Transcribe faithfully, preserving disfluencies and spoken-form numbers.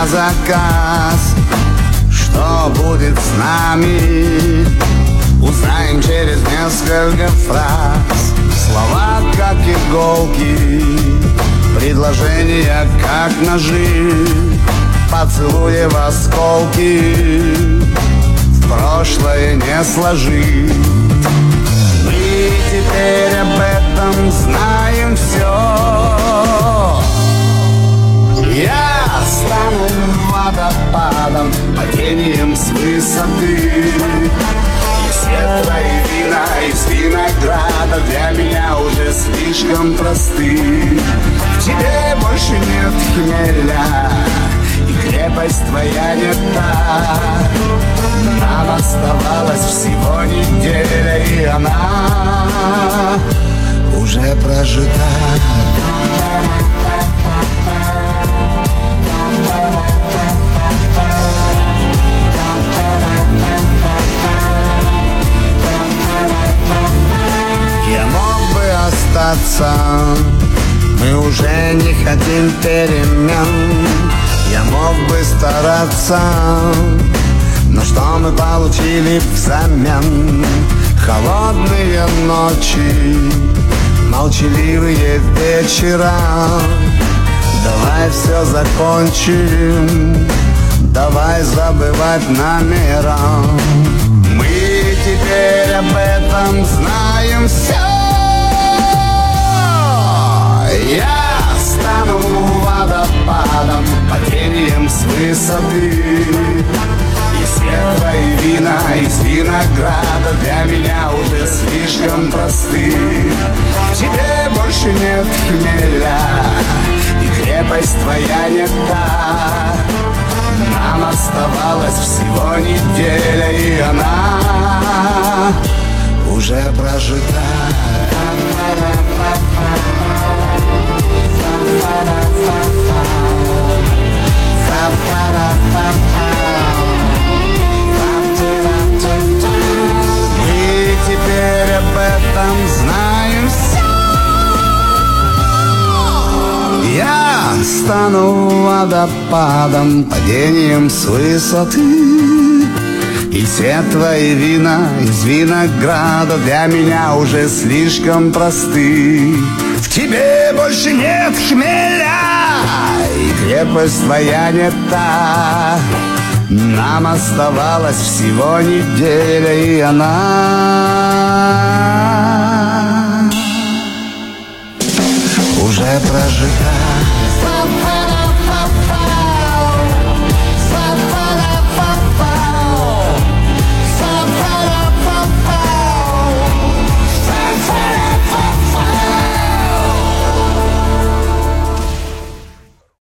на заказ. Что будет с нами, узнаем через несколько фраз. Слова как иголки, предложения как ножи, поцелуи в осколки, в прошлое не сложить. Мы теперь об этом знаем все. Я стану водопадом, падением с высоты. И свет твои вина из винограда для меня уже слишком просты. В тебе больше нет хмеля, и крепость твоя не та. Нам оставалась всего неделя, и она уже прожита. Я мог бы остаться, мы уже не хотим перемен. Я мог бы стараться, но что мы получили взамен? Холодные ночи, молчаливые вечера. Давай все закончим, давай забывать номера. Мы теперь об этом знаем все. Я стану водопадом, падением с высоты. И свет твои вина из винограда для меня уже слишком просты. В тебе больше нет хмеля, и крепость твоя не та. Нам оставалась всего неделя, и она уже прожита. Мы теперь об этом знаем все. Я стану водопадом, падением с высоты. И все твои вина из винограда для меня уже слишком просты. В тебе больше нет хмеля, и крепость твоя не та. Нам оставалась всего неделя, и она уже прожита.